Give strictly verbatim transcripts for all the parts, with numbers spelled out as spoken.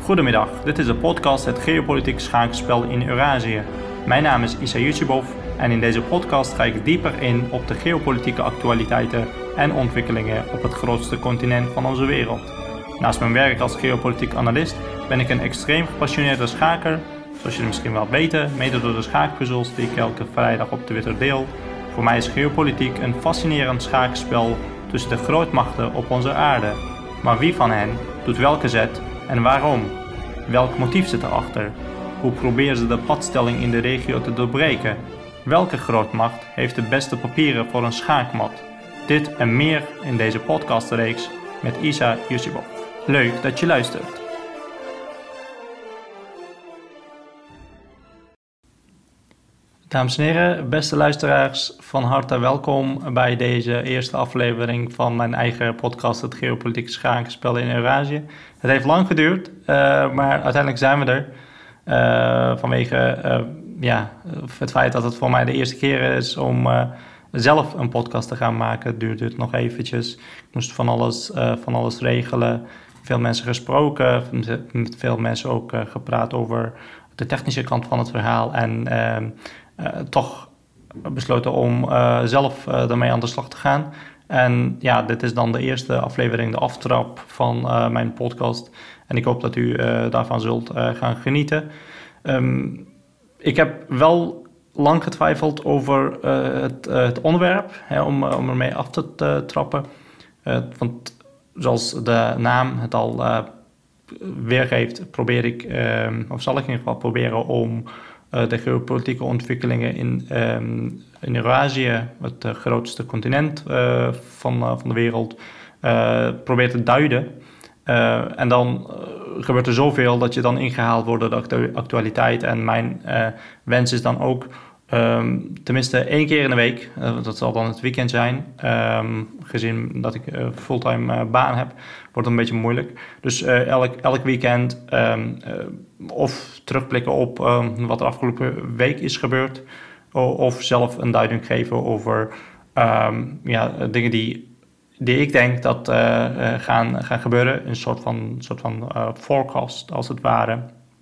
Goedemiddag, dit is de podcast Het Geopolitiek Schaakspel in Eurazië. Mijn naam is Isa Yusubov en in deze podcast ga ik dieper in op de geopolitieke actualiteiten en ontwikkelingen op het grootste continent van onze wereld. Naast mijn werk als geopolitiek analist ben ik een extreem gepassioneerde schaker, zoals jullie misschien wel weten, mede door de schaakpuzzels die ik elke vrijdag op Twitter deel. Voor mij is geopolitiek een fascinerend schaakspel tussen de grootmachten op onze aarde. Maar wie van hen doet welke zet en waarom? Welk motief zit erachter? Hoe proberen ze de padstelling in de regio te doorbreken? Welke grootmacht heeft de beste papieren voor een schaakmat? Dit en meer in deze podcastreeks met Isa Yusubov. Leuk dat je luistert. Dames en heren, beste luisteraars, van harte welkom bij deze eerste aflevering van mijn eigen podcast, Het Geopolitiek Schaakspel in Eurazië. Het heeft lang geduurd, uh, maar uiteindelijk zijn we er. Uh, vanwege uh, ja, het feit dat het voor mij de eerste keer is om uh, zelf een podcast te gaan maken. Het duurde het nog eventjes. Ik moest van alles, uh, van alles regelen. Veel mensen gesproken, met veel mensen ook uh, gepraat over de technische kant van het verhaal. En uh, uh, toch besloten om uh, zelf uh, daarmee aan de slag te gaan. En ja, dit is dan de eerste aflevering, de aftrap van uh, mijn podcast. En ik hoop dat u uh, daarvan zult uh, gaan genieten. Um, ik heb wel lang getwijfeld over uh, het, uh, het onderwerp, hè, om, uh, om ermee af te uh, trappen. Uh, want zoals de naam het al uh, weergeeft, probeer ik, uh, of zal ik in ieder geval proberen om uh, de geopolitieke ontwikkelingen in, um, in Eurazië, het uh, grootste continent uh, van, uh, van de wereld, uh, probeer te duiden. Uh, en dan uh, gebeurt er zoveel dat je dan ingehaald wordt door de actu- actualiteit. En mijn uh, wens is dan ook, um, tenminste één keer in de week, uh, dat zal dan het weekend zijn, um, gezien dat ik een uh, fulltime uh, baan heb, wordt het een beetje moeilijk. Dus uh, elk, elk weekend um, uh, of terugblikken op um, wat er afgelopen week is gebeurd, of zelf een duiding geven over um, ja, dingen die... die ik denk dat uh, uh, gaan, gaan gebeuren. Een soort van, soort van uh, forecast, als het ware.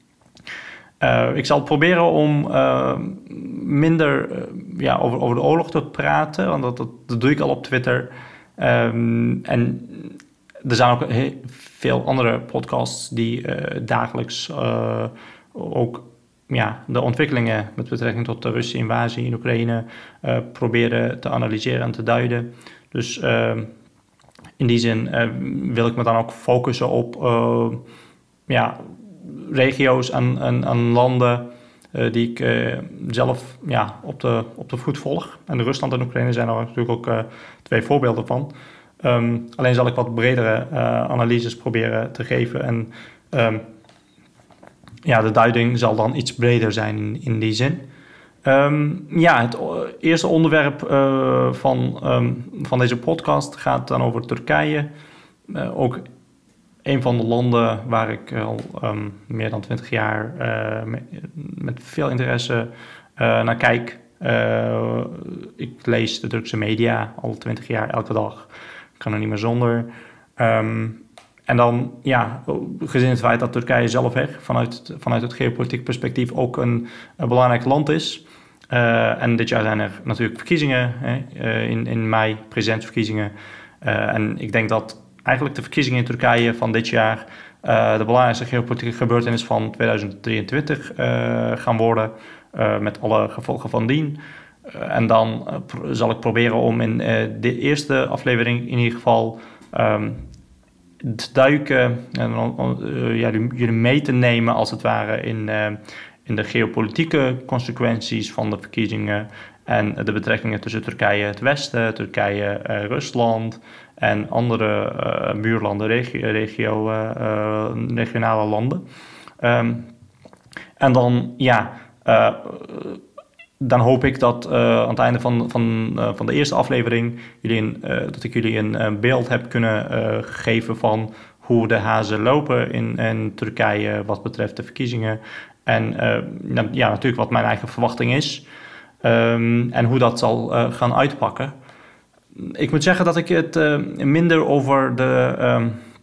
Uh, ik zal proberen om uh, minder uh, ja, over, over de oorlog te praten. Want dat, dat, dat doe ik al op Twitter. Um, en er zijn ook heel veel andere podcasts die uh, dagelijks uh, ook ja, de ontwikkelingen met betrekking tot de Russische invasie in Oekraïne uh, proberen te analyseren en te duiden. Dus uh, in die zin uh, wil ik me dan ook focussen op uh, ja, regio's en, en, en landen uh, die ik uh, zelf ja, op, de, op de voet volg. En Rusland en Oekraïne zijn er natuurlijk ook uh, twee voorbeelden van. Um, alleen zal ik wat bredere uh, analyses proberen te geven. En um, ja, de duiding zal dan iets breder zijn in, in die zin. Um, ja, het eerste onderwerp uh, van, um, van deze podcast gaat dan over Turkije. Uh, ook een van de landen waar ik al um, meer dan twintig jaar uh, met, met veel interesse uh, naar kijk. Uh, ik lees de Turkse media al twintig jaar elke dag. Ik kan er niet meer zonder. Um, En dan, ja, gezien het feit dat Turkije zelf hè, vanuit, vanuit het geopolitiek perspectief ook een, een belangrijk land is. Uh, en dit jaar zijn er natuurlijk verkiezingen, hè, uh, in, in mei, presidentsverkiezingen. Uh, en ik denk dat eigenlijk de verkiezingen in Turkije van dit jaar uh, de belangrijkste geopolitieke gebeurtenis van tweeduizend drieëntwintig uh, gaan worden, uh, met alle gevolgen van dien. Uh, en dan uh, pr- zal ik proberen om in uh, de eerste aflevering in ieder geval Um, te duiken en uh, ja, jullie mee te nemen als het ware in, uh, in de geopolitieke consequenties van de verkiezingen en de betrekkingen tussen Turkije het Westen, Turkije, uh, Rusland en andere uh, buurlanden, regio, regio, uh, uh, regionale landen. Um, en dan, ja, uh, dan hoop ik dat uh, aan het einde van, van, uh, van de eerste aflevering jullie een, uh, dat ik jullie een, een beeld heb kunnen uh, geven van hoe de hazen lopen in, in Turkije wat betreft de verkiezingen. En uh, ja, natuurlijk wat mijn eigen verwachting is. Um, en hoe dat zal uh, gaan uitpakken. Ik moet zeggen dat ik het uh, minder over de, um,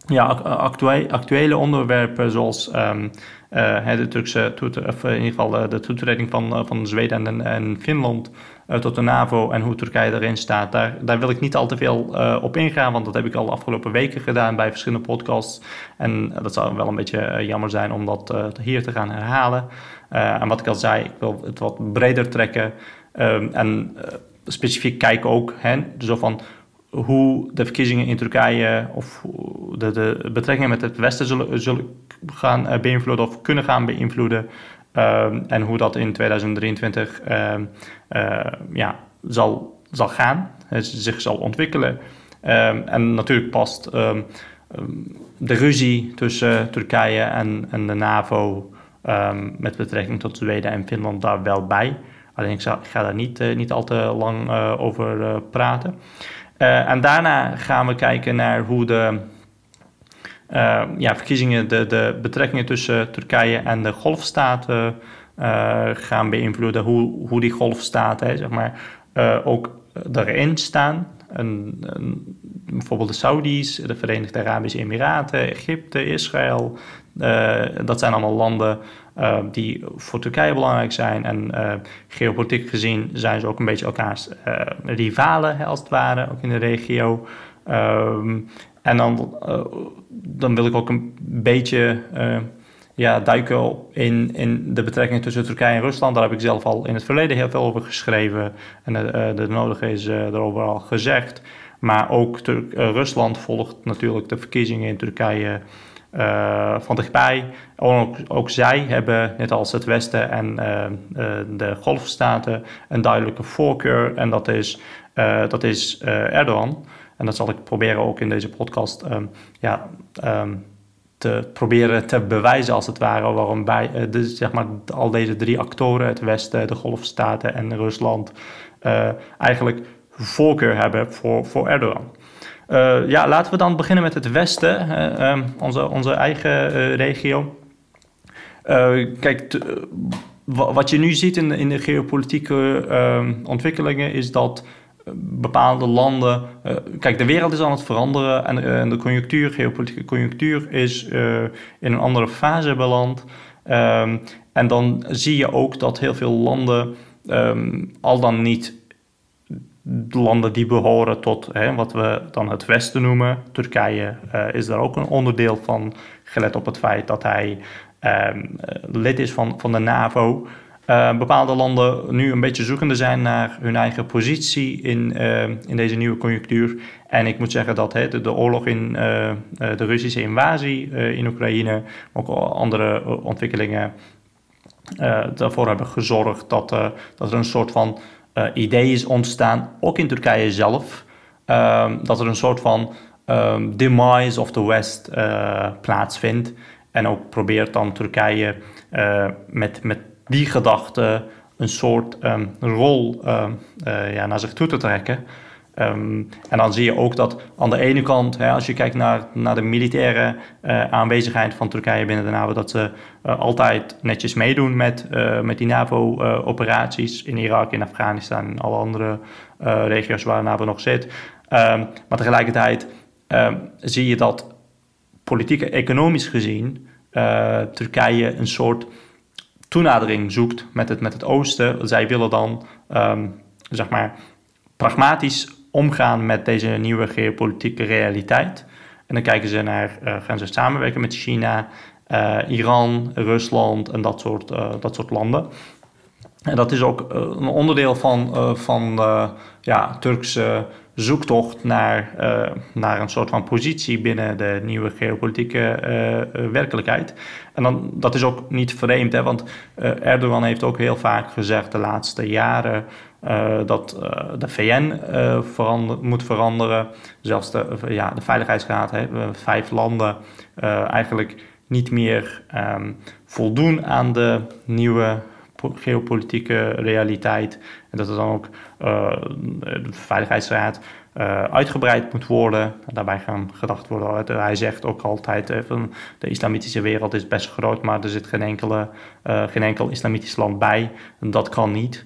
ja, actuele, actuele onderwerpen zoals um, uh, de Turkse toeter, of in ieder geval de toetreding van, uh, van Zweden en, en Finland uh, tot de NAVO en hoe Turkije erin staat. Daar, daar wil ik niet al te veel uh, op ingaan, want dat heb ik al de afgelopen weken gedaan bij verschillende podcasts. En uh, dat zou wel een beetje uh, jammer zijn om dat uh, hier te gaan herhalen. Uh, en wat ik al zei, ik wil het wat breder trekken um, en uh, specifiek kijken ook, hè, zo van hoe de verkiezingen in Turkije of de, de betrekkingen met het Westen zullen, zullen gaan uh, beïnvloeden of kunnen gaan beïnvloeden. Uh, en hoe dat in tweeduizend drieëntwintig uh, uh, ja, zal, zal gaan, uh, zich zal ontwikkelen. Uh, en natuurlijk past uh, de ruzie tussen Turkije en, en de NAVO um, met betrekking tot Zweden en Finland daar wel bij. Alleen ik, zal, ik ga daar niet, uh, niet al te lang uh, over uh, praten. Uh, en daarna gaan we kijken naar hoe de uh, ja, verkiezingen, de, de betrekkingen tussen Turkije en de golfstaten uh, gaan beïnvloeden. Hoe, hoe die golfstaten, hè, zeg maar, uh, ook erin staan. En, en bijvoorbeeld de Saudis, de Verenigde Arabische Emiraten, Egypte, Israël. Uh, dat zijn allemaal landen uh, die voor Turkije belangrijk zijn. En uh, geopolitiek gezien zijn ze ook een beetje elkaars uh, rivalen, hè, als het ware, ook in de regio. Um, en dan, uh, dan wil ik ook een beetje uh, ja, duiken in, in de betrekkingen tussen Turkije en Rusland. Daar heb ik zelf al in het verleden heel veel over geschreven. En uh, de nodige is uh, erover al gezegd. Maar ook Tur- uh, Rusland volgt natuurlijk de verkiezingen in Turkije Uh, van dichtbij. Ook, ook zij hebben, net als het Westen en uh, uh, de golfstaten, een duidelijke voorkeur. En dat is, uh, dat is uh, Erdogan. En dat zal ik proberen ook in deze podcast um, ja, um, te proberen te bewijzen, als het ware, waarom bij uh, de, zeg maar, al deze drie actoren, het Westen, de golfstaten en Rusland, uh, eigenlijk voorkeur hebben voor, voor Erdogan. Uh, ja, laten we dan beginnen met het Westen, uh, um, onze, onze eigen uh, regio. Uh, kijk, t- uh, w- wat je nu ziet in de, in de geopolitieke uh, ontwikkelingen is dat bepaalde landen... Uh, kijk, de wereld is aan het veranderen en uh, de conjunctuur, geopolitieke conjunctuur is uh, in een andere fase beland. Um, en dan zie je ook dat heel veel landen um, al dan niet... landen die behoren tot hè, wat we dan het Westen noemen. Turkije uh, is daar ook een onderdeel van, gelet op het feit dat hij uh, lid is van, van de NAVO. Uh, bepaalde landen nu een beetje zoekende zijn naar hun eigen positie in, uh, in deze nieuwe conjunctuur. En ik moet zeggen dat hè, de, de oorlog in uh, de Russische invasie uh, in Oekraïne, ook andere ontwikkelingen uh, daarvoor hebben gezorgd dat, uh, dat er een soort van Uh, idee is ontstaan, ook in Turkije zelf, uh, dat er een soort van um, demise of the West uh, plaatsvindt. En ook probeert dan Turkije uh, met, met die gedachte een soort um, rol uh, uh, ja, naar zich toe te trekken. Um, en dan zie je ook dat aan de ene kant, hè, als je kijkt naar, naar de militaire uh, aanwezigheid van Turkije binnen de NAVO, dat ze uh, altijd netjes meedoen met, uh, met die NAVO-operaties uh, in Irak, in Afghanistan en alle andere uh, regio's waar de NAVO nog zit. Um, maar tegelijkertijd um, zie je dat politiek en economisch gezien uh, Turkije een soort toenadering zoekt met het, met het oosten. Zij willen dan, um, zeg maar, pragmatisch omgaan met deze nieuwe geopolitieke realiteit. En dan kijken ze naar, uh, gaan ze samenwerken met China, uh, Iran, Rusland en dat soort, uh, dat soort landen. En dat is ook uh, een onderdeel van, uh, van uh, ja, Turkse zoektocht naar, uh, naar een soort van positie binnen de nieuwe geopolitieke uh, uh, werkelijkheid. En dan, dat is ook niet vreemd, hè, want uh, Erdogan heeft ook heel vaak gezegd de laatste jaren Uh, dat uh, de V N uh, verander, moet veranderen. Zelfs de, uh, ja, de Veiligheidsraad, hè, vijf landen uh, eigenlijk niet meer um, voldoen aan de nieuwe geopolitieke realiteit. En dat er dan ook uh, de Veiligheidsraad uh, uitgebreid moet worden. Daarbij gaan gedacht worden. Hij zegt ook altijd, uh, van de islamitische wereld is best groot, maar er zit geen, enkele, uh, geen enkel islamitisch land bij. En dat kan niet.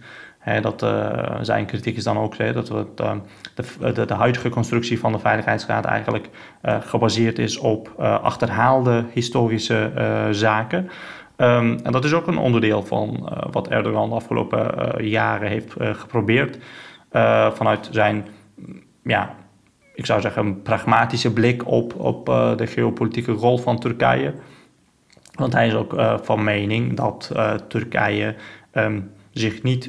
He, dat, uh, zijn kritiek is dan ook he, dat het, uh, de, de, de huidige constructie van de Veiligheidsraad eigenlijk uh, gebaseerd is op uh, achterhaalde historische uh, zaken. Um, en dat is ook een onderdeel van uh, wat Erdogan de afgelopen uh, jaren heeft uh, geprobeerd. Uh, vanuit zijn, ja, ik zou zeggen, een pragmatische blik op, op uh, de geopolitieke rol van Turkije. Want hij is ook uh, van mening dat uh, Turkije um, zich niet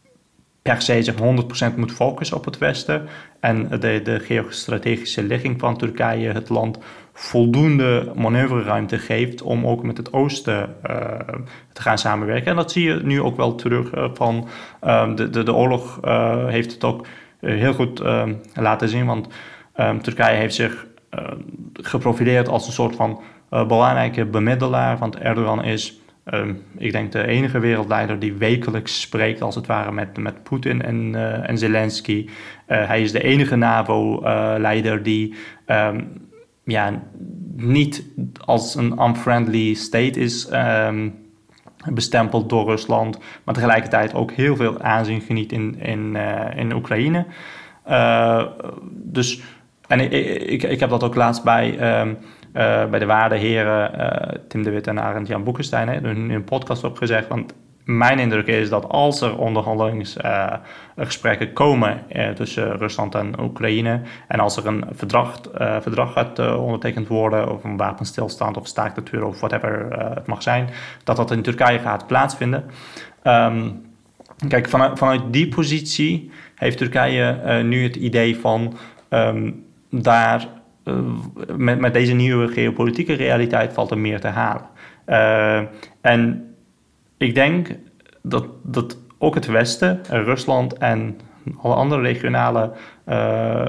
per se zich honderd procent moet focussen op het Westen. En de, de geostrategische ligging van Turkije het land voldoende manoeuvreruimte geeft om ook met het Oosten uh, te gaan samenwerken. En dat zie je nu ook wel terug uh, van uh, de, de, de oorlog uh, heeft het ook uh, heel goed uh, laten zien. Want um, Turkije heeft zich uh, geprofileerd als een soort van uh, belangrijke bemiddelaar. Want Erdogan is, Um, ik denk, de enige wereldleider die wekelijks spreekt, als het ware, met, met Poetin en, uh, en Zelensky. Uh, hij is de enige NAVO-leider uh, die um, ja, niet als een unfriendly state is um, bestempeld door Rusland, maar tegelijkertijd ook heel veel aanzien geniet in, in, uh, in Oekraïne. Uh, dus, en ik, ik, ik heb dat ook laatst bij... Um, Uh, bij de waardeheren uh, Tim de Wit en Arend Jan Boekenstein in een podcast op gezegd. Want mijn indruk is dat als er onderhandelingsgesprekken uh, komen uh, tussen Rusland en Oekraïne en als er een verdrag, uh, verdrag gaat uh, ondertekend worden of een wapenstilstand of staakt het vuur of whatever uh, het mag zijn, dat dat in Turkije gaat plaatsvinden. Um, kijk, vanuit, vanuit die positie heeft Turkije uh, nu het idee van um, daar... Uh, met, met deze nieuwe geopolitieke realiteit valt er meer te halen. Uh, en ik denk dat, dat ook het Westen, Rusland en alle andere regionale uh,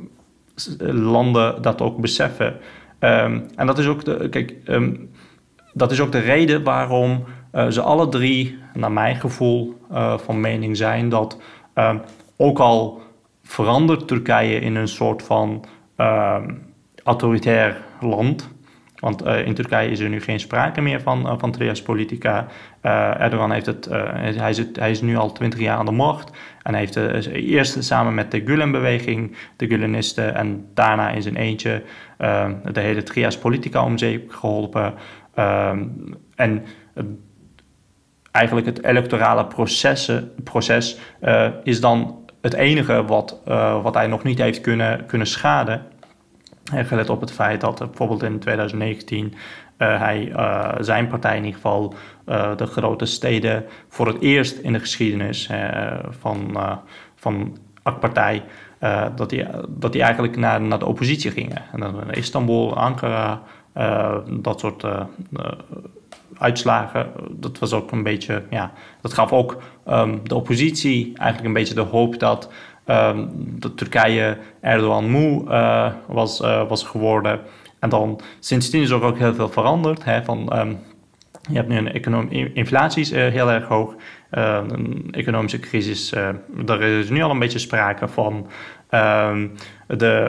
landen dat ook beseffen. Um, en dat is ook de, kijk, um, dat is ook de reden waarom uh, ze alle drie, naar mijn gevoel, uh, van mening zijn dat uh, ook al verandert Turkije in een soort van Uh, autoritair land. Want uh, in Turkije is er nu geen sprake meer van, uh, van trias politica. Uh, Erdogan heeft het, uh, hij, is het, hij is nu al twintig jaar aan de macht. En hij heeft uh, eerst samen met de Gülen-beweging, de Gülenisten, en daarna in zijn eentje uh, de hele trias politica om zeep geholpen. Uh, en uh, eigenlijk het electorale proces uh, is dan het enige wat, uh, wat hij nog niet heeft kunnen, kunnen schaden. Gelet op het feit dat uh, bijvoorbeeld in twintig negentien uh, hij uh, zijn partij in ieder geval uh, de grote steden voor het eerst in de geschiedenis uh, van, uh, van A K P-partij, uh, dat, die, dat die eigenlijk naar, naar de oppositie gingen. En dan Istanbul, Ankara, uh, dat soort uh, uh, uitslagen. Dat was ook een beetje, ja, dat gaf ook um, de oppositie eigenlijk een beetje de hoop dat Um, dat Turkije Erdogan moe uh, was, uh, was geworden. En dan sindsdien is er ook heel veel veranderd. Hè, van, um, je hebt nu een economie, inflatie is uh, heel erg hoog. Uh, een economische crisis. Uh, er is nu al een beetje sprake van um, de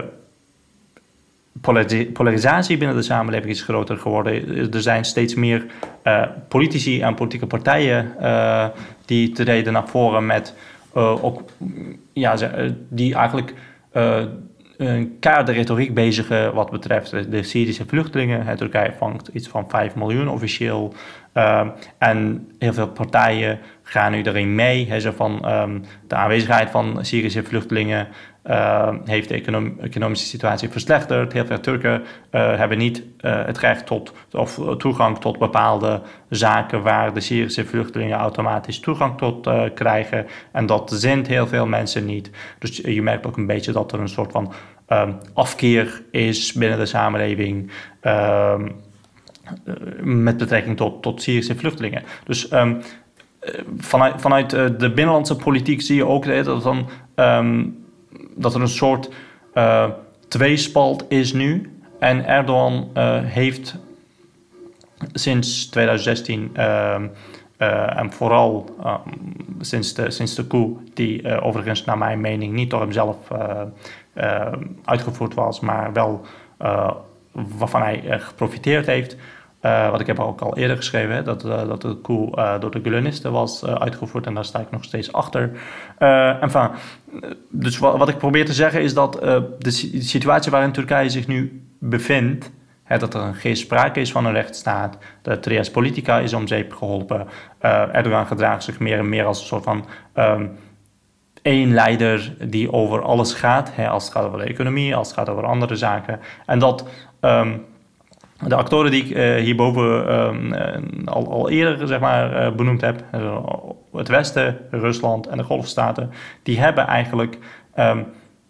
polarisatie binnen de samenleving is groter geworden. Er zijn steeds meer uh, politici en politieke partijen uh, die treden naar voren met Uh, ook, ja, die eigenlijk uh, een keiharde retoriek bezigen wat betreft de Syrische vluchtelingen. Turkije vangt iets van vijf miljoen officieel. Uh, en heel veel partijen gaan nu erin mee. He, zo van, um, de aanwezigheid van Syrische vluchtelingen uh, heeft de econom- economische situatie verslechterd. Heel veel Turken uh, hebben niet uh, het recht tot of toegang tot bepaalde zaken waar de Syrische vluchtelingen automatisch toegang tot uh, krijgen. En dat zint heel veel mensen niet. Dus je merkt ook een beetje dat er een soort van um, afkeer is binnen de samenleving Um, met betrekking tot, tot Syrische vluchtelingen. Dus um, vanuit, vanuit uh, de binnenlandse politiek zie je ook hè, dat, dan, um, dat er een soort uh, tweespalt is nu. En Erdogan uh, heeft sinds twintig zestien uh, uh, en vooral uh, sinds, de, sinds de coup, die uh, overigens naar mijn mening niet door hemzelf uh, uh, uitgevoerd was, maar wel uh, waarvan hij uh, geprofiteerd heeft, Uh, wat ik heb ook al eerder geschreven, hè, dat, uh, dat de coup uh, door de Gulenisten was uh, uitgevoerd en daar sta ik nog steeds achter. Uh, enfin, dus wat, wat ik probeer te zeggen is dat uh, de situatie waarin Turkije zich nu bevindt, hè, dat er geen sprake is van een rechtsstaat, de Trias Politica is om zeep geholpen, uh, Erdogan gedraagt zich meer en meer als een soort van um, één leider die over alles gaat, hè, als het gaat over de economie, als het gaat over andere zaken. En dat um, de actoren die ik uh, hierboven um, uh, al, al eerder zeg maar, uh, benoemd heb, uh, het Westen, Rusland en de Golfstaten, die hebben eigenlijk um,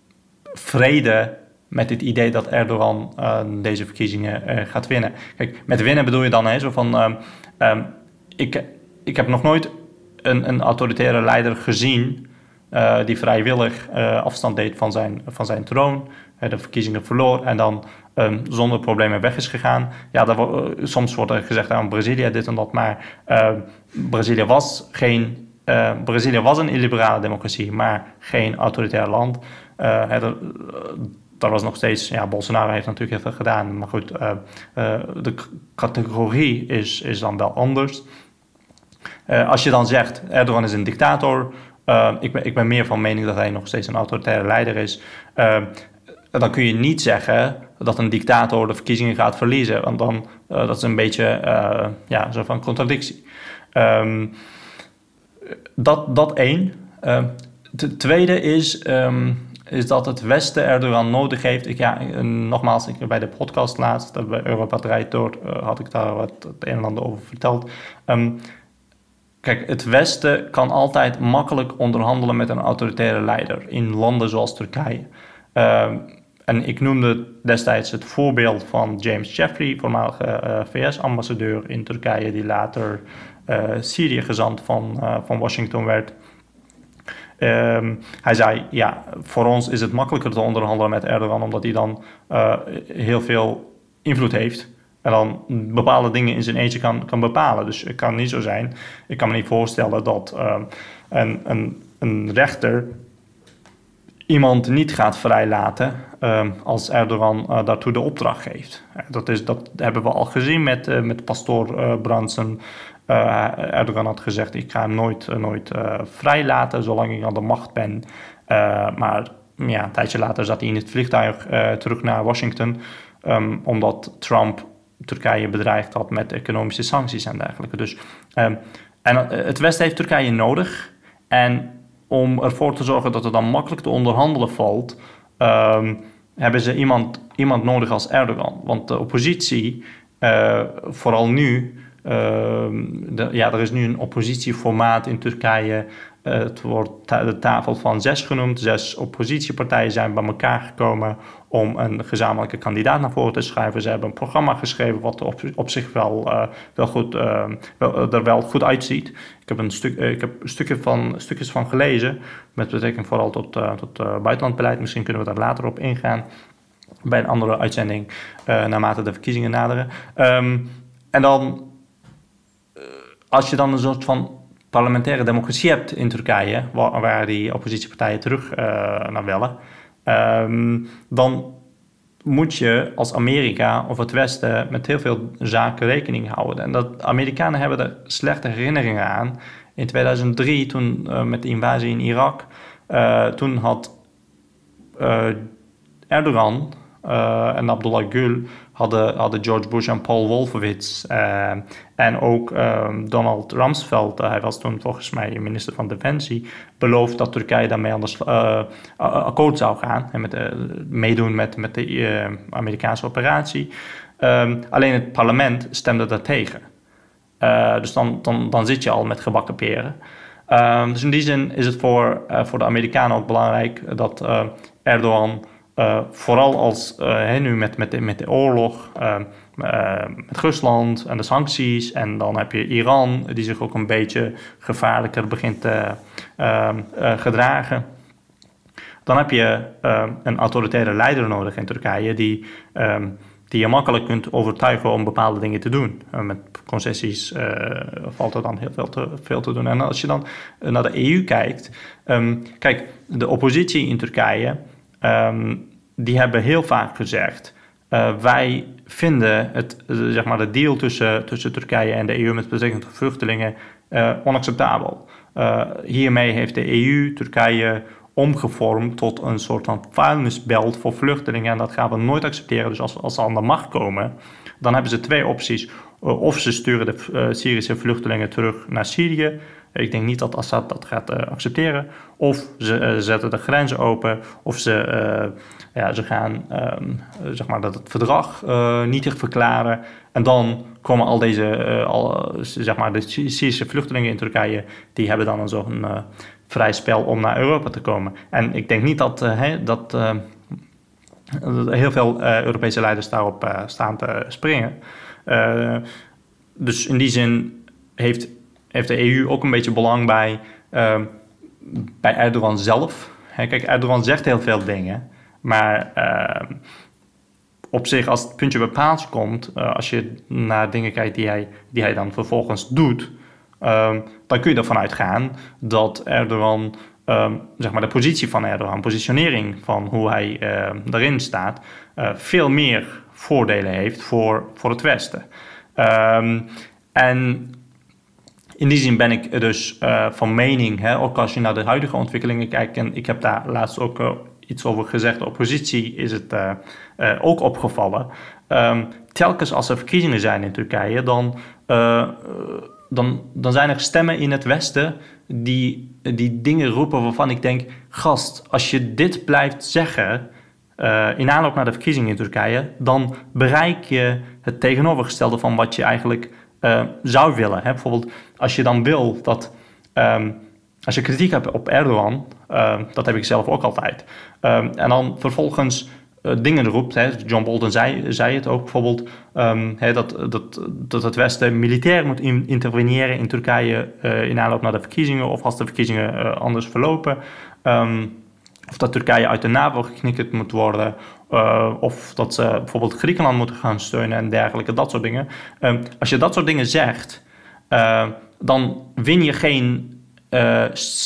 vrede met het idee dat Erdogan uh, deze verkiezingen uh, gaat winnen. Kijk, met winnen bedoel je dan hè, zo van, um, um, ik, ik heb nog nooit een, een autoritaire leider gezien uh, die vrijwillig uh, afstand deed van zijn, van zijn troon, uh, de verkiezingen verloor en dan Um, zonder problemen weg is gegaan. Ja, dat, uh, soms wordt er gezegd aan Brazilië dit en dat, maar uh, Brazilië was geen, uh, Brazilië was een illiberale democratie, maar geen autoritair land. Uh, er, dat was nog steeds, ja, Bolsonaro heeft natuurlijk heel veel gedaan, maar goed, uh, uh, de categorie is, is dan wel anders. Uh, als je dan zegt, Erdogan is een dictator, uh, ik, ben, ik ben meer van mening dat hij nog steeds een autoritaire leider is, uh, dan kun je niet zeggen dat een dictator de verkiezingen gaat verliezen. Want dan, uh, dat is een beetje uh, ja, zo van contradictie. Um, dat, dat één. Uh, het tweede is, um, is dat het Westen Erdogan nodig heeft. Ik, ja, nogmaals, ik, bij de podcast laatst, bij Europa draait door, uh, had ik daar wat het een en ander over verteld. Um, Kijk, het Westen kan altijd makkelijk onderhandelen met een autoritaire leider in landen zoals Turkije. Uh, en ik noemde destijds het voorbeeld van James Jeffrey, voormalige uh, V S-ambassadeur in Turkije, die later uh, Syrië-gezant van, uh, van Washington werd. Um, hij zei, ja, voor ons is het makkelijker te onderhandelen met Erdogan, omdat hij dan uh, heel veel invloed heeft. En dan bepaalde dingen in zijn eentje kan, kan bepalen. Dus het kan niet zo zijn. Ik kan me niet voorstellen dat uh, een, een, een rechter iemand niet gaat vrijlaten uh, als Erdogan uh, daartoe de opdracht geeft. Dat, is, dat hebben we al gezien met, uh, met pastoor uh, Brandsen. Uh, Erdogan had gezegd, ik ga hem nooit, uh, nooit uh, vrijlaten zolang ik aan de macht ben. Uh, maar ja, een tijdje later zat hij in het vliegtuig uh, terug naar Washington, um, omdat Trump Turkije bedreigd had met economische sancties en dergelijke. Dus, um, en uh, het Westen heeft Turkije nodig. En om ervoor te zorgen dat het dan makkelijk te onderhandelen valt, um, hebben ze iemand, iemand nodig als Erdogan. Want de oppositie, uh, vooral nu, uh, de, ja, er is nu een oppositieformaat in Turkije. Uh, het wordt ta- de tafel van zes genoemd. Zes oppositiepartijen zijn bij elkaar gekomen om een gezamenlijke kandidaat naar voren te schuiven. Ze hebben een programma geschreven wat op, op zich wel, uh, wel goed, uh, wel, er wel goed uitziet. Ik heb, een stuk, uh, ik heb stukje van, stukjes van gelezen, met betrekking vooral tot, uh, tot uh, buitenlandbeleid. Misschien kunnen we daar later op ingaan bij een andere uitzending, uh, naarmate de verkiezingen naderen. Um, en dan, uh, als je dan een soort van parlementaire democratie hebt in Turkije, waar, waar die oppositiepartijen terug uh, naar willen, um, dan moet je als Amerika of het Westen met heel veel zaken rekening houden. En dat Amerikanen hebben er slechte herinneringen aan. In tweeduizend drie, toen uh, met de invasie in Irak, uh, toen had uh, Erdogan uh, en Abdullah Gül hadden, hadden George Bush en Paul Wolfowitz uh, en ook uh, Donald Rumsfeld, uh, hij was toen volgens mij minister van Defensie, beloofd dat Turkije daarmee aan de uh, akkoord zou gaan en met, uh, meedoen met, met de uh, Amerikaanse operatie. Um, alleen het parlement stemde daartegen. Uh, dus dan, dan, dan zit je al met gebakken peren. Um, dus in die zin is het voor, uh, voor de Amerikanen ook belangrijk dat uh, Erdogan Uh, vooral als uh, he, nu met, met, de, met de oorlog uh, uh, met Rusland en de sancties, en dan heb je Iran die zich ook een beetje gevaarlijker begint te uh, uh, gedragen. Dan heb je uh, een autoritaire leider nodig in Turkije die, um, die je makkelijk kunt overtuigen om bepaalde dingen te doen. Uh, met concessies uh, valt er dan heel veel te, veel te doen. En als je dan naar de E U kijkt, um, kijk, de oppositie in Turkije, Um, die hebben heel vaak gezegd, uh, wij vinden het, uh, zeg maar de deal tussen, tussen Turkije en de E U met betrekking tot vluchtelingen uh, onacceptabel. Uh, hiermee heeft de E U Turkije omgevormd tot een soort van vuilnisbelt voor vluchtelingen. En dat gaan we nooit accepteren. Dus als, als ze aan de macht komen, dan hebben ze twee opties. Uh, of ze sturen de uh, Syrische vluchtelingen terug naar Syrië. Ik denk niet dat Assad dat gaat uh, accepteren. Of ze uh, zetten de grenzen open. Of ze, uh, ja, ze gaan um, zeg maar dat het verdrag uh, nietig verklaren. En dan komen al deze uh, al, uh, zeg maar de Syrische vluchtelingen in Turkije. Die hebben dan een zo'n uh, vrij spel om naar Europa te komen. En ik denk niet dat, uh, hey, dat uh, heel veel uh, Europese leiders daarop uh, staan te springen. Uh, dus in die zin heeft... heeft de E U ook een beetje belang bij, uh, bij Erdogan zelf. He, kijk, Erdogan zegt heel veel dingen, maar uh, op zich als het puntje bij paaltje komt, uh, als je naar dingen kijkt die hij, die hij dan vervolgens doet, uh, dan kun je ervan uitgaan dat Erdogan, uh, zeg maar de positie van Erdogan, positionering van hoe hij uh, erin staat, uh, veel meer voordelen heeft voor, voor het Westen. Um, en in die zin ben ik dus uh, van mening, hè, ook als je naar de huidige ontwikkelingen kijkt, en ik heb daar laatst ook uh, iets over gezegd, de oppositie is het uh, uh, ook opgevallen. Um, telkens als er verkiezingen zijn in Turkije, dan, uh, dan, dan zijn er stemmen in het Westen die, die dingen roepen waarvan ik denk, gast, als je dit blijft zeggen uh, in aanloop naar de verkiezingen in Turkije, dan bereik je het tegenovergestelde van wat je eigenlijk Uh, zou willen. Hè? Bijvoorbeeld als je dan wil dat... Um, als je kritiek hebt op Erdogan, uh, dat heb ik zelf ook altijd. Um, en dan vervolgens uh, dingen roept. Hè? John Bolton zei, zei het ook bijvoorbeeld. Um, hè, dat, dat, dat het Westen militair moet in, interveneren in Turkije uh, in aanloop naar de verkiezingen. Of als de verkiezingen uh, anders verlopen. Um, Of dat Turkije uit de NAVO geknikkerd moet worden. Uh, of dat ze bijvoorbeeld Griekenland moeten gaan steunen en dergelijke. Dat soort dingen. Uh, als je dat soort dingen zegt, uh, dan win je geen uh,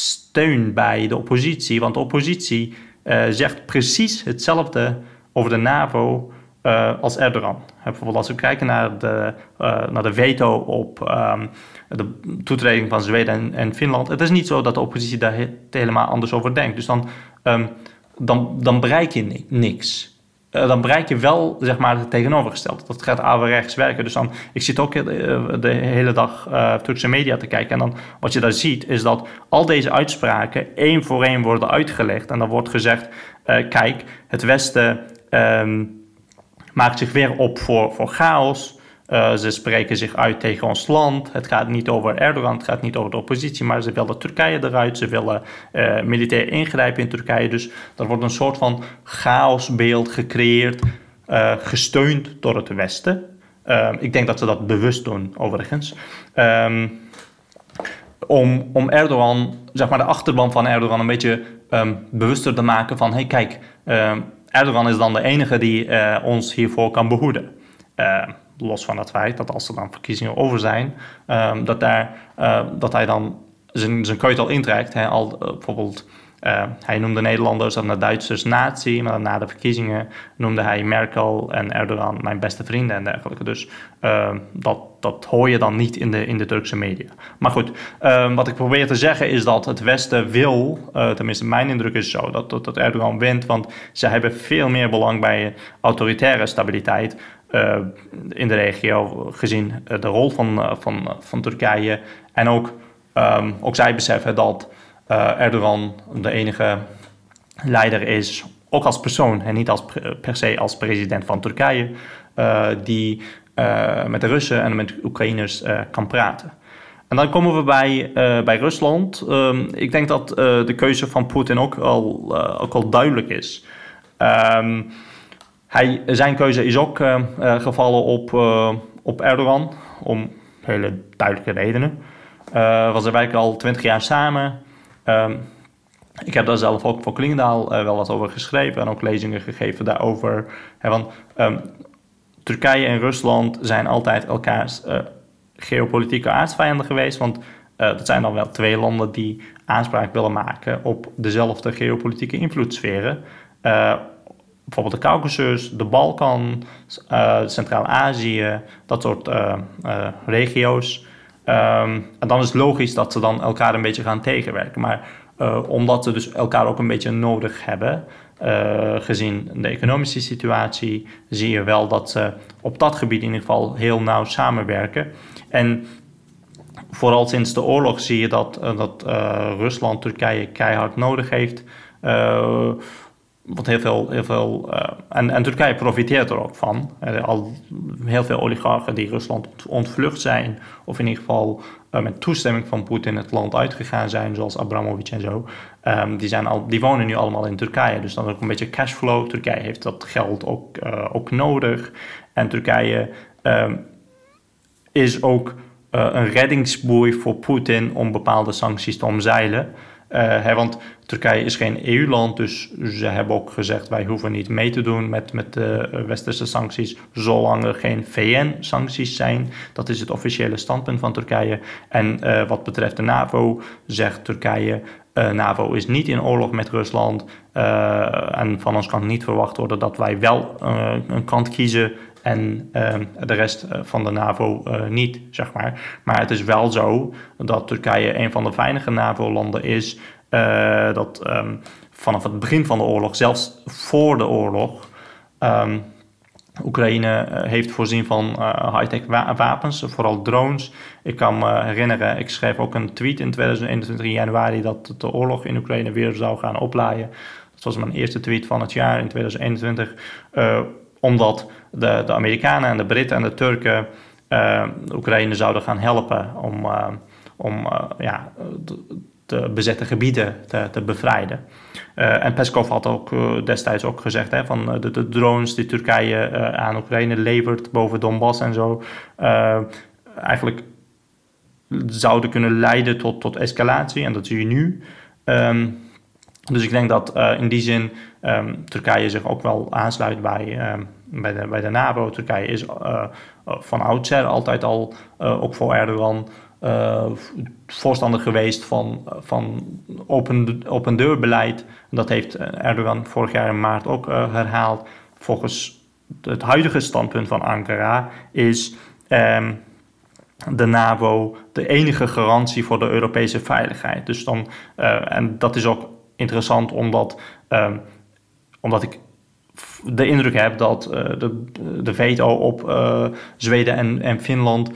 steun bij de oppositie. Want de oppositie uh, zegt precies hetzelfde over de NAVO uh, als Erdogan. Uh, bijvoorbeeld als we kijken naar de, uh, naar de veto op um, de toetreding van Zweden en, en Finland. Het is niet zo dat de oppositie daar he- helemaal anders over denkt. Dus dan... Um, dan, dan bereik je niks. Uh, dan bereik je wel, zeg maar, het tegenovergestelde. Dat gaat averechts werken. Dus dan, ik zit ook uh, de hele dag uh, Turkse media te kijken. En dan, wat je daar ziet, is dat al deze uitspraken één voor één worden uitgelegd. En dan wordt gezegd, uh, kijk, het Westen um, maakt zich weer op voor, voor chaos. Uh, ze spreken zich uit tegen ons land. Het gaat niet over Erdogan, het gaat niet over de oppositie, maar ze willen Turkije eruit. Ze willen uh, militair ingrijpen in Turkije. Dus er wordt een soort van chaosbeeld gecreëerd, uh, gesteund door het Westen. Uh, ik denk dat ze dat bewust doen, overigens. Um, om, om Erdogan, zeg maar de achterban van Erdogan, een beetje um, bewuster te maken van, hey, kijk, uh, Erdogan is dan de enige die uh, ons hiervoor kan behoeden. Uh, Los van het feit dat als er dan verkiezingen over zijn, um, dat, daar, uh, dat hij dan zijn, zijn keutel intrekt. Hè, al, uh, bijvoorbeeld, uh, hij noemde Nederlanders en de Duitsers nazi, maar na de verkiezingen noemde hij Merkel en Erdogan mijn beste vrienden en dergelijke. Dus uh, dat, dat hoor je dan niet in de, in de Turkse media. Maar goed, uh, wat ik probeer te zeggen is dat het Westen wil, uh, tenminste mijn indruk is zo, dat, dat, dat Erdogan wint, want ze hebben veel meer belang bij autoritaire stabiliteit. Uh, in de regio, gezien uh, de rol van, uh, van, van Turkije. En ook, um, ook zij beseffen dat uh, Erdogan de enige leider is, ook als persoon en niet als, per se als president van Turkije, uh, die uh, met de Russen en met de Oekraïners uh, kan praten. En dan komen we bij, uh, bij Rusland. Um, ik denk dat uh, de keuze van Poetin ook al, uh, ook al duidelijk is. Um, Hij, zijn keuze is ook uh, uh, gevallen op, uh, op Erdogan, om hele duidelijke redenen. Uh, we werken al twintig jaar samen. Uh, ik heb daar zelf ook voor Klingendaal uh, wel wat over geschreven en ook lezingen gegeven daarover. Hè, want um, Turkije en Rusland zijn altijd elkaars uh, geopolitieke aardsvijanden geweest, want uh, dat zijn dan wel twee landen die aanspraak willen maken op dezelfde geopolitieke invloedssferen. Uh, bijvoorbeeld de Caucasus, de Balkan, uh, Centraal-Azië, dat soort uh, uh, regio's. Um, en dan is het logisch dat ze dan elkaar een beetje gaan tegenwerken. Maar uh, omdat ze dus elkaar ook een beetje nodig hebben, uh, gezien de economische situatie, zie je wel dat ze op dat gebied in ieder geval heel nauw samenwerken. En vooral sinds de oorlog zie je dat, uh, dat uh, Rusland Turkije keihard nodig heeft. Uh, Wat heel veel, heel veel uh, en, en Turkije profiteert er ook van. Er zijn al heel veel oligarchen die Rusland ontvlucht zijn, of in ieder geval uh, met toestemming van Poetin het land uitgegaan zijn, zoals Abramovich en zo. Um, die, zijn al, die wonen nu allemaal in Turkije, dus dan ook een beetje cashflow. Turkije heeft dat geld ook, uh, ook nodig. En Turkije um, is ook uh, een reddingsboei voor Poetin om bepaalde sancties te omzeilen. Uh, hè, want Turkije is geen E U-land, dus ze hebben ook gezegd wij hoeven niet mee te doen met, met de westerse sancties, zolang er geen V N-sancties zijn. Dat is het officiële standpunt van Turkije. En uh, wat betreft de NAVO zegt Turkije, uh, NAVO is niet in oorlog met Rusland uh, en van ons kan niet verwacht worden dat wij wel uh, een kant kiezen en uh, de rest van de NAVO uh, niet, zeg maar. Maar het is wel zo dat Turkije een van de weinige NAVO-landen is uh, dat um, vanaf het begin van de oorlog, zelfs voor de oorlog, um, Oekraïne uh, heeft voorzien van uh, high-tech wa- wapens, vooral drones. Ik kan me herinneren, ik schreef ook een tweet in tweeduizend eenentwintig in januari dat de oorlog in Oekraïne weer zou gaan oplaaien. Dat was mijn eerste tweet van het jaar in tweeduizend eenentwintig. Uh, omdat de, de Amerikanen en de Britten en de Turken uh, Oekraïne zouden gaan helpen om, uh, om uh, ja, de, de bezette gebieden te, te bevrijden. Uh, en Peskov had ook uh, destijds ook gezegd, hè, van de, de drones die Turkije uh, aan Oekraïne levert boven Donbass en zo, uh, eigenlijk zouden kunnen leiden tot, tot escalatie. En dat zie je nu. Um, Dus ik denk dat uh, in die zin um, Turkije zich ook wel aansluit bij, um, bij, de, bij de NAVO. Turkije is uh, van oudsher altijd al, uh, ook voor Erdogan, uh, voorstander geweest van, van open, open deurbeleid. Dat heeft Erdogan vorig jaar in maart ook uh, herhaald. Volgens het huidige standpunt van Ankara is um, de NAVO de enige garantie voor de Europese veiligheid. Dus dan, uh, en dat is ook interessant omdat, um, omdat ik de indruk heb dat uh, de, de veto op uh, Zweden en, en Finland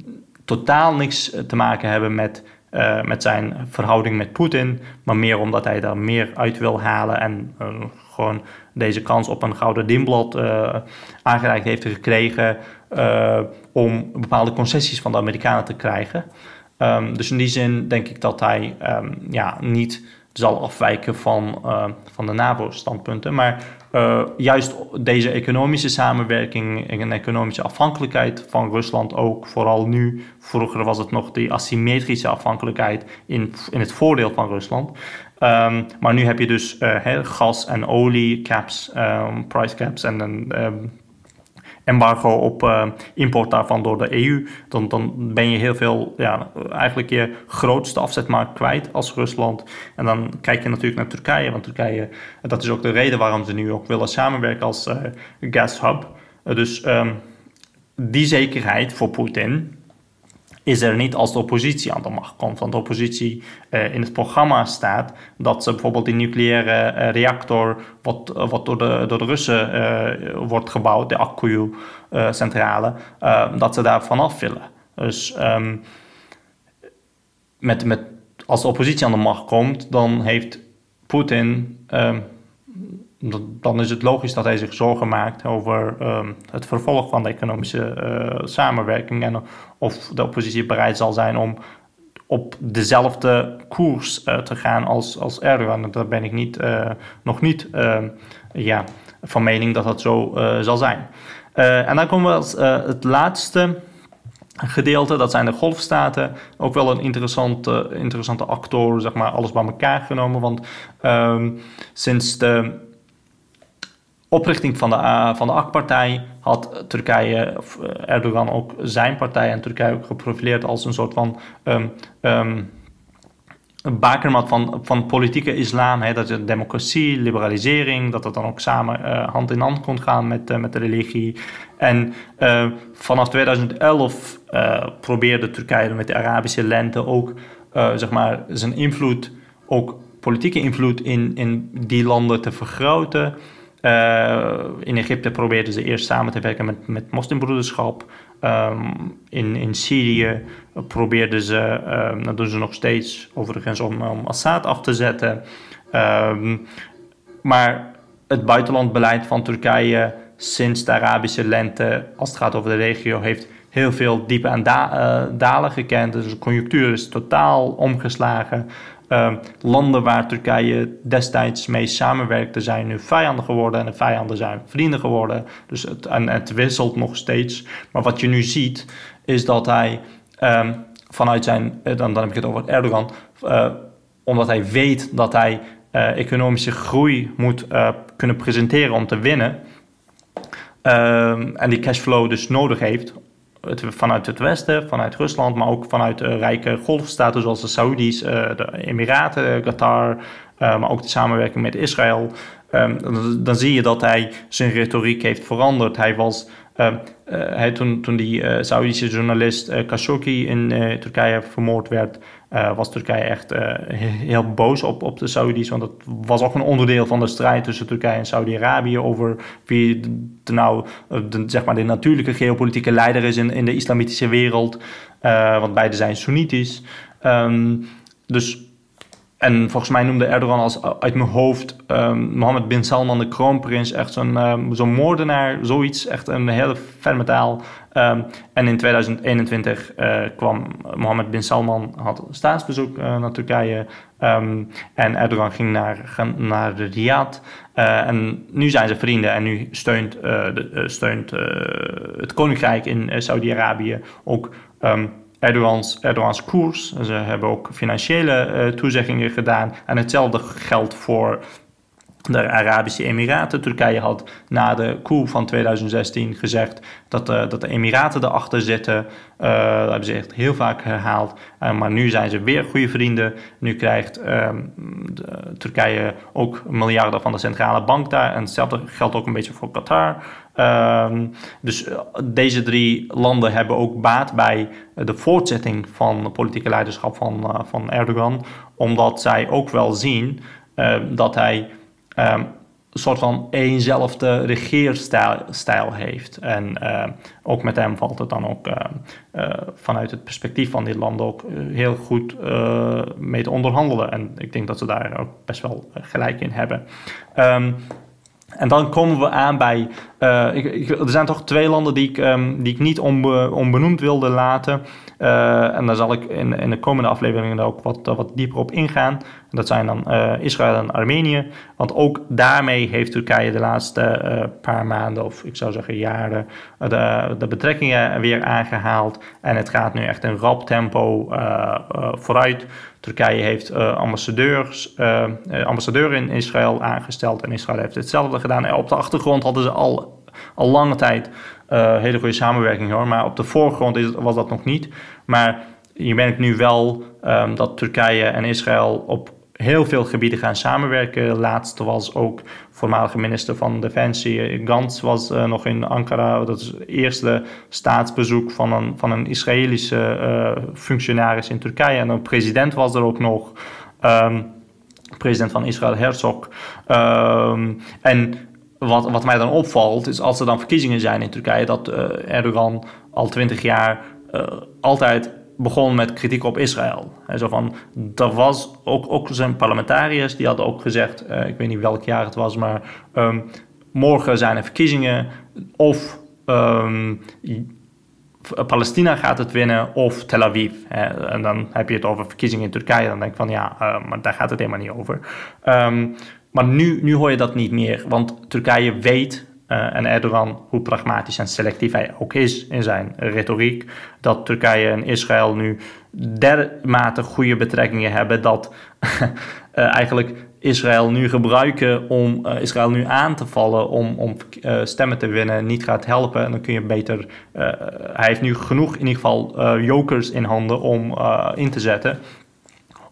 totaal niks te maken hebben met, uh, met zijn verhouding met Poetin, maar meer omdat hij daar meer uit wil halen en uh, gewoon deze kans op een gouden dienblad uh, aangereikt heeft gekregen uh, om bepaalde concessies van de Amerikanen te krijgen. Um, dus in die zin denk ik dat hij um, ja, niet zal afwijken van, uh, van de NAVO-standpunten. Maar uh, juist deze economische samenwerking en economische afhankelijkheid van Rusland ook, vooral nu, vroeger was het nog die asymmetrische afhankelijkheid in, in het voordeel van Rusland. Um, maar nu heb je dus uh, he, gas- en oliecaps, um, price caps en een um, embargo op uh, import daarvan door de E U, dan, dan ben je heel veel, ja, eigenlijk je grootste afzetmarkt kwijt als Rusland. En dan kijk je natuurlijk naar Turkije, want Turkije, dat is ook de reden waarom ze nu ook willen samenwerken als uh, gas hub. Uh, dus um, die zekerheid voor Poetin is er niet als de oppositie aan de macht komt. Want de oppositie uh, in het programma staat dat ze bijvoorbeeld die nucleaire uh, reactor, wat, uh, wat door, de, door de Russen uh, wordt gebouwd, de Akkuyu-centrale, uh, uh, dat ze daar vanaf willen. Dus um, met, met, als de oppositie aan de macht komt, dan heeft Poetin, uh, dan is het logisch dat hij zich zorgen maakt over um, het vervolg van de economische uh, samenwerking en of de oppositie bereid zal zijn om op dezelfde koers uh, te gaan als, als Erdogan. Daar ben ik niet, uh, nog niet uh, ja, van mening dat dat zo uh, zal zijn. Uh, en dan komen we als uh, het laatste gedeelte, dat zijn de golfstaten. Ook wel een interessante, interessante actor, zeg maar, alles bij elkaar genomen. Want um, sinds de oprichting van de, uh, van de A K P-partij had Turkije, of Erdogan ook zijn partij en Turkije ook geprofileerd als een soort van um, um, een bakermat van, van politieke islam, hè, dat is democratie, liberalisering, dat dat dan ook samen uh, hand in hand kon gaan met, uh, met de religie. En uh, vanaf tweeduizend elf uh, probeerde Turkije met de Arabische lente ook uh, zeg maar zijn invloed, ook politieke invloed in, in die landen te vergroten. Uh, in Egypte probeerden ze eerst samen te werken met, met moslimbroederschap. Um, in, in Syrië probeerden ze, um, dat doen ze nog steeds overigens, om, om Assad af te zetten. Um, maar het buitenlandbeleid van Turkije sinds de Arabische lente, als het gaat over de regio, heeft heel veel diepe en da- uh, dalen gekend. Dus de conjunctuur is totaal omgeslagen. Uh, landen waar Turkije destijds mee samenwerkte zijn nu vijanden geworden en de vijanden zijn vrienden geworden. Dus het, en het wisselt nog steeds. Maar wat je nu ziet is dat hij um, vanuit zijn, dan, dan heb ik het over Erdogan, uh, omdat hij weet dat hij uh, economische groei moet uh, kunnen presenteren om te winnen. Um, en die cashflow dus nodig heeft. Het, vanuit het Westen, vanuit Rusland, maar ook vanuit uh, rijke golfstaten zoals de Saoedi's, uh, de Emiraten, Qatar, uh, maar ook de samenwerking met Israël. Um, dan, dan zie je dat hij zijn retoriek heeft veranderd. Hij was, uh, uh, hij, toen, toen die uh, Saoedische journalist uh, Khashoggi in uh, Turkije vermoord werd, uh, was Turkije echt uh, heel boos op, op de Saoedi's. Want dat was ook een onderdeel van de strijd tussen Turkije en Saudi-Arabië over wie de, nou de, zeg maar de natuurlijke geopolitieke leider is in, in de islamitische wereld. Uh, want beide zijn Soenitisch. Um, dus... En volgens mij noemde Erdogan als uit mijn hoofd um, Mohammed bin Salman, de kroonprins, echt zo'n, um, zo'n moordenaar, zoiets, echt een hele ferme taal. Um, en in tweeduizend eenentwintig uh, kwam Mohammed bin Salman, had staatsbezoek uh, naar Turkije. Um, en Erdogan ging naar, naar de Riyadh. Uh, en nu zijn ze vrienden en nu steunt, uh, de, uh, steunt uh, het koninkrijk in uh, Saudi-Arabië ook Um, Erdogans, Erdogans koers. Ze hebben ook financiële uh, toezeggingen gedaan. En hetzelfde geldt voor de Arabische Emiraten. Turkije had na de coup van tweeduizend zestien gezegd dat, uh, dat de Emiraten erachter zitten. Uh, dat hebben ze echt heel vaak herhaald. Uh, maar nu zijn ze weer goede vrienden. Nu krijgt uh, de, Turkije ook miljarden van de centrale bank daar. En hetzelfde geldt ook een beetje voor Qatar. Uh, dus uh, deze drie landen hebben ook baat bij uh, de voortzetting van de politieke leiderschap van, uh, van Erdogan. Omdat zij ook wel zien uh, dat hij Um, een soort van eenzelfde regeerstijl stijl heeft. En uh, ook met hem valt het dan ook uh, uh, vanuit het perspectief van die landen ook uh, heel goed uh, mee te onderhandelen. En ik denk dat ze daar ook best wel uh, gelijk in hebben. Um, En dan komen we aan bij, uh, ik, ik, er zijn toch twee landen die ik, um, die ik niet onbe, onbenoemd wilde laten. Uh, en daar zal ik in, in de komende afleveringen ook wat, uh, wat dieper op ingaan. Dat zijn dan uh, Israël en Armenië. Want ook daarmee heeft Turkije de laatste uh, paar maanden, of ik zou zeggen jaren, uh, de, de betrekkingen weer aangehaald. En het gaat nu echt in rap tempo uh, uh, vooruit. Turkije heeft uh, ambassadeurs, uh, ambassadeur in Israël aangesteld en Israël heeft hetzelfde gedaan. En op de achtergrond hadden ze al, al lange tijd uh, hele goede samenwerking hoor, maar op de voorgrond is, was dat nog niet. Maar je merkt nu wel um, dat Turkije en Israël op heel veel gebieden gaan samenwerken. Laatst was ook voormalige minister van Defensie Gantz was uh, nog in Ankara. Dat is het eerste staatsbezoek van een, van een Israëlische uh, functionaris in Turkije. En de president was er ook nog. Um, president van Israël, Herzog. Um, en wat, wat mij dan opvalt is als er dan verkiezingen zijn in Turkije, dat uh, Erdogan al twintig jaar uh, altijd begon met kritiek op Israël. En zo van, er was ook, ook zijn parlementariërs, die hadden ook gezegd, uh, ik weet niet welk jaar het was, maar um, morgen zijn er verkiezingen, of um, Palestina gaat het winnen, of Tel Aviv. Hè. En dan heb je het over verkiezingen in Turkije, dan denk ik van ja, uh, maar daar gaat het helemaal niet over. Um, maar nu, nu hoor je dat niet meer, want Turkije weet, Uh, en Erdogan, hoe pragmatisch en selectief hij ook is in zijn retoriek, dat Turkije en Israël nu dermate goede betrekkingen hebben dat uh, eigenlijk Israël nu gebruiken om uh, Israël nu aan te vallen om, om uh, stemmen te winnen niet gaat helpen. En dan kun je beter, uh, hij heeft nu genoeg in ieder geval uh, jokers in handen om uh, in te zetten.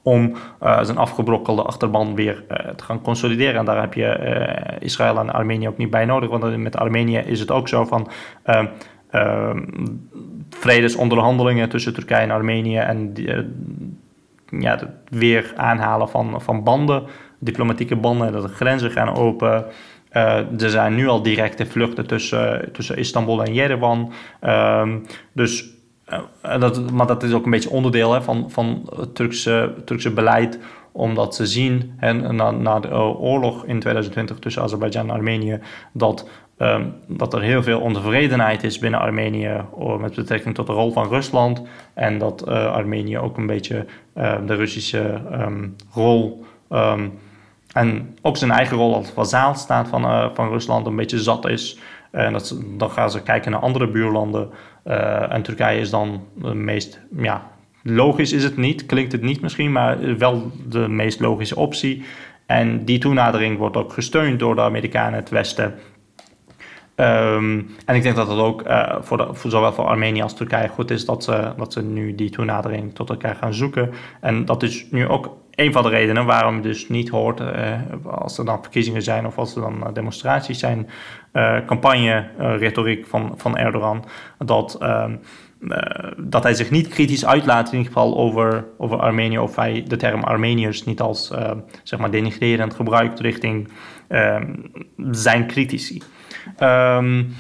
om uh, zijn afgebrokkelde achterban weer uh, te gaan consolideren. En daar heb je uh, Israël en Armenië ook niet bij nodig, want met Armenië is het ook zo van uh, uh, vredesonderhandelingen tussen Turkije en Armenië en uh, ja, het weer aanhalen van, van banden, diplomatieke banden, dat de grenzen gaan open. Uh, er zijn nu al directe vluchten tussen, tussen Istanbul en Yerevan. Uh, dus, uh, dat, maar dat is ook een beetje onderdeel hè, van, van het Turkse, Turkse beleid, omdat ze zien hè, na, na de oorlog in twintig twintig tussen Azerbeidzjan en Armenië dat, um, dat er heel veel ontevredenheid is binnen Armenië met betrekking tot de rol van Rusland en dat uh, Armenië ook een beetje uh, de Russische um, rol um, en ook zijn eigen rol als vazaal staat van, uh, van Rusland een beetje zat is. En uh, dat, dan gaan ze kijken naar andere buurlanden. Uh, en Turkije is dan de meest, ja, logisch is het niet, klinkt het niet misschien, maar wel de meest logische optie. En die toenadering wordt ook gesteund door de Amerikanen, het Westen. Um, en ik denk dat het ook uh, voor, de, voor zowel voor Armenië als Turkije goed is dat ze, dat ze nu die toenadering tot elkaar gaan zoeken. En dat is nu ook een van de redenen waarom je dus niet hoort, uh, als er dan verkiezingen zijn of als er dan uh, demonstraties zijn, uh, campagne-retoriek uh, van, van Erdogan, dat, uh, uh, dat hij zich niet kritisch uitlaat in ieder geval over, over Armenië, of hij de term Armeniërs niet als uh, zeg maar denigrerend gebruikt richting uh, zijn critici. Um,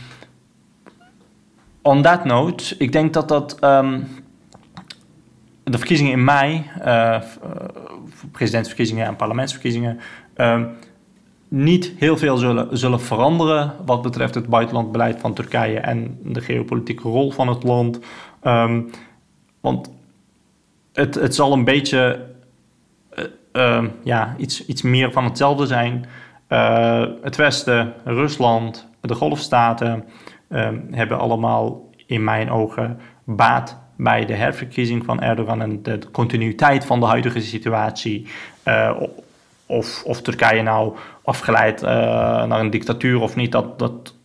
on that note, ik denk dat dat um, de verkiezingen in mei, uh, presidentsverkiezingen en parlementsverkiezingen, um, niet heel veel zullen, zullen veranderen wat betreft het buitenlandbeleid van Turkije en de geopolitieke rol van het land. Um, want het, het zal een beetje uh, uh, ja, iets, iets meer van hetzelfde zijn. Uh, het Westen, Rusland, de Golfstaten uh, hebben allemaal in mijn ogen baat bij de herverkiezing van Erdogan en de, de continuïteit van de huidige situatie. Uh, of, of Turkije nou afgeleid uh, naar een dictatuur of niet, dat, dat,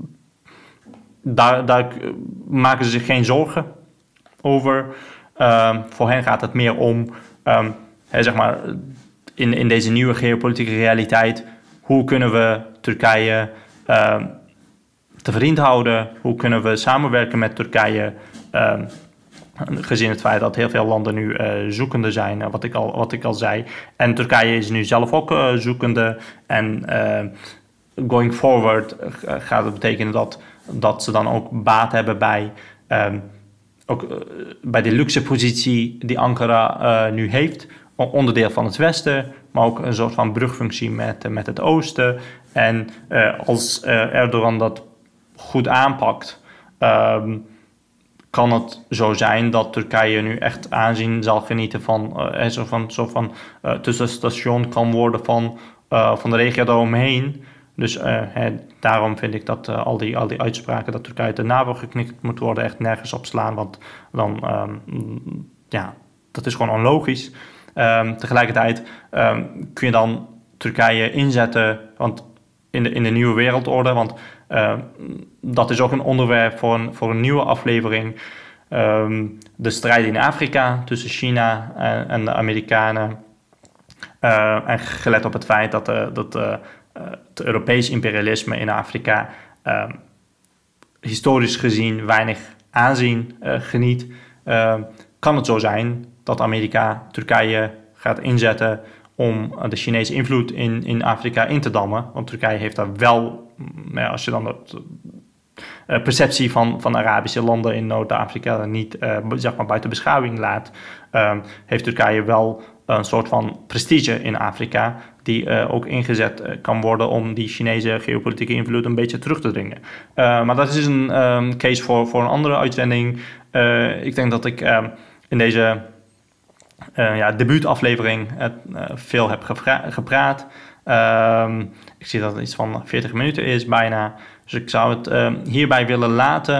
daar, daar maken ze zich geen zorgen over. Uh, voor hen gaat het meer om, um, hè, zeg maar, in, in deze nieuwe geopolitieke realiteit, hoe kunnen we Turkije uh, te vriend houden? Hoe kunnen we samenwerken met Turkije? Uh, gezien het feit dat heel veel landen nu uh, zoekende zijn, wat ik, al, wat ik al zei. En Turkije is nu zelf ook uh, zoekende. En uh, going forward uh, gaat het betekenen dat, dat ze dan ook baat hebben bij, um, ook, uh, bij de luxe positie die Ankara uh, nu heeft. Onderdeel van het Westen, maar ook een soort van brugfunctie met, met het Oosten. En uh, als uh, Erdogan dat goed aanpakt, um, kan het zo zijn dat Turkije nu echt aanzien zal genieten van, uh, zo van, zo van uh, tussenstation kan worden van, uh, van de regio daaromheen. Dus uh, hè, daarom vind ik dat uh, al, die, al die uitspraken dat Turkije de NAVO geknikt moet worden echt nergens op slaan, want dan, um, ja, dat is gewoon onlogisch. Um, tegelijkertijd um, kun je dan Turkije inzetten want in, de, in de nieuwe wereldorde, want uh, dat is ook een onderwerp voor een, voor een nieuwe aflevering. Um, de strijd in Afrika tussen China en, en de Amerikanen. Uh, en gelet op het feit dat, uh, dat uh, het Europees imperialisme in Afrika uh, historisch gezien weinig aanzien uh, geniet, uh, kan het zo zijn dat Amerika Turkije gaat inzetten om de Chinese invloed in, in Afrika in te dammen. Want Turkije heeft daar wel, nou, als je dan de uh, perceptie van, van Arabische landen in Noord-Afrika niet uh, zeg maar buiten beschouwing laat, uh, heeft Turkije wel een soort van prestige in Afrika die uh, ook ingezet uh, kan worden om die Chinese geopolitieke invloed een beetje terug te dringen. Uh, maar dat is een um, case voor, voor een andere uitzending. Uh, ik denk dat ik uh, in deze uh, ja, debuutaflevering uh, veel heb gevra- gepraat. Uh, ik zie dat het iets van veertig minuten is bijna. Dus ik zou het uh, hierbij willen laten.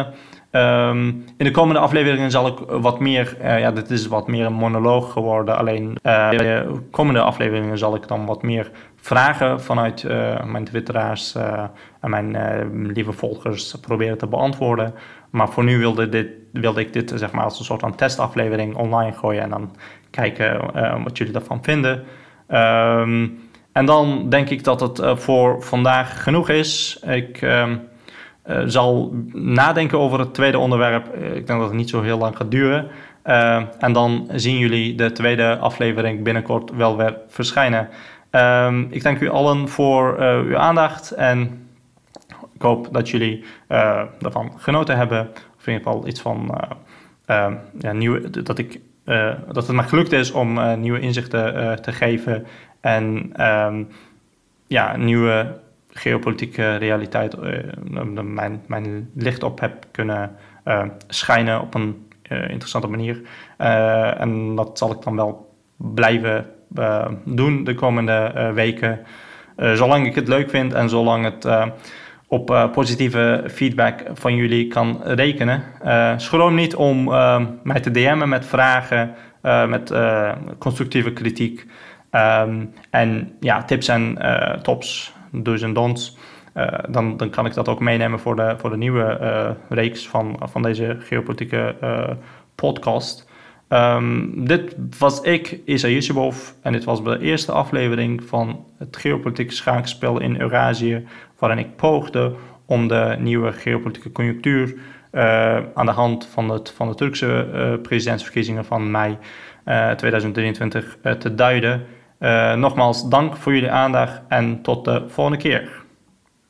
Um, in de komende afleveringen zal ik wat meer, uh, ja, dit is wat meer een monoloog geworden. Alleen uh, in de komende afleveringen zal ik dan wat meer vragen vanuit uh, mijn twitteraars uh, en mijn uh, lieve volgers proberen te beantwoorden. Maar voor nu wilde, dit, wilde ik dit zeg maar als een soort van testaflevering online gooien en dan kijken uh, wat jullie daarvan vinden. Um, en dan denk ik dat het uh, voor vandaag genoeg is. Ik um, uh, zal nadenken over het tweede onderwerp. Ik denk dat het niet zo heel lang gaat duren. Uh, en dan zien jullie de tweede aflevering binnenkort wel weer verschijnen. Um, ik dank u allen voor uh, uw aandacht en ik hoop dat jullie uh, ervan genoten hebben. Of in ieder geval iets van uh, uh, ja, nieuwe, dat, ik, uh, dat het me gelukt is om uh, nieuwe inzichten uh, te geven en um, ja, nieuwe geopolitieke realiteit, uh, mijn, mijn licht op heb kunnen uh, schijnen op een uh, interessante manier. Uh, en dat zal ik dan wel blijven uh, doen de komende uh, weken. Uh, zolang ik het leuk vind en zolang het uh, op uh, positieve feedback van jullie kan rekenen. Uh, schroom niet om uh, mij te D M'en met vragen, uh, met uh, constructieve kritiek. Um, en ja, tips en uh, tops, do's en don'ts. Uh, dan, dan kan ik dat ook meenemen voor de, voor de nieuwe uh, reeks van, van deze geopolitieke uh, podcast. Um, dit was ik, Isa Yusubov, en dit was de eerste aflevering van het geopolitieke schaakspel in Eurazië, waarin ik poogde om de nieuwe geopolitieke conjunctuur uh, aan de hand van, het, van de Turkse uh, presidentsverkiezingen van mei uh, tweeduizend drieëntwintig uh, te duiden. Uh, nogmaals dank voor jullie aandacht en tot de volgende keer.